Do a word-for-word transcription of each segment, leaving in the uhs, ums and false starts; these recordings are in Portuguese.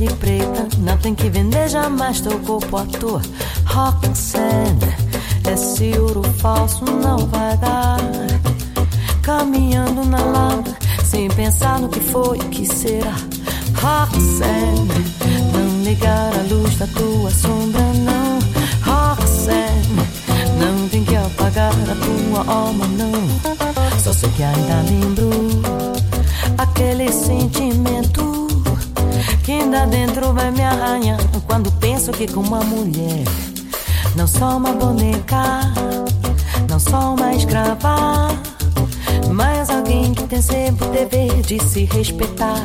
preta, não tem que vender jamais teu corpo à toa. Roxanne, esse ouro falso não vai dar. Caminhando na lama, sem pensar no que foi e o que será. Roxanne, não ligar a luz da tua sombra, não. Roxanne, não tem que apagar a tua alma, não. Só sei que ainda lembro aquele sentimento que ainda dentro vai me arranhar quando penso que com uma mulher não sou uma boneca, não sou uma escrava, mas alguém que tem sempre o dever de se respeitar.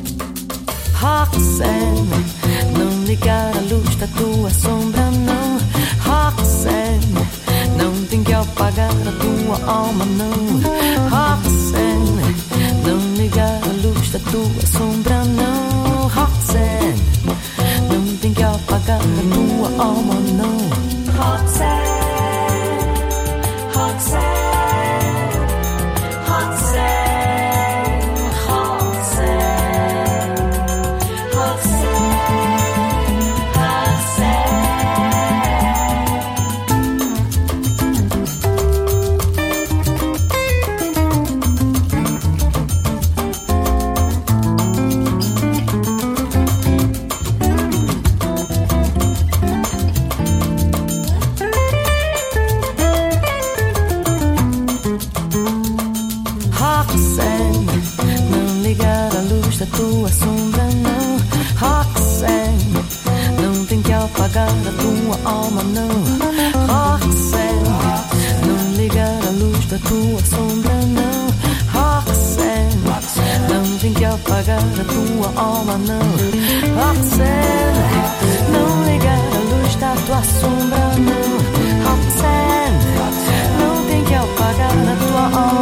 Roxanne, não ligar a luz da tua sombra, não. Roxanne, não tem que apagar a tua alma, não. Roxanne, não ligar a luz da tua sombra, não. Roxanne, não tem que apagar a tua alma, não. Roxanne, Roxanne. Da tua sombra, não. Roxanne, não tem que apagar a tua alma, não. Roxanne, não ligar a luz da tua sombra, não. Roxanne, não tem que apagar a tua alma, não. Roxanne, não ligar a luz da tua sombra, não. Roxanne, não tem que apagar a tua alma.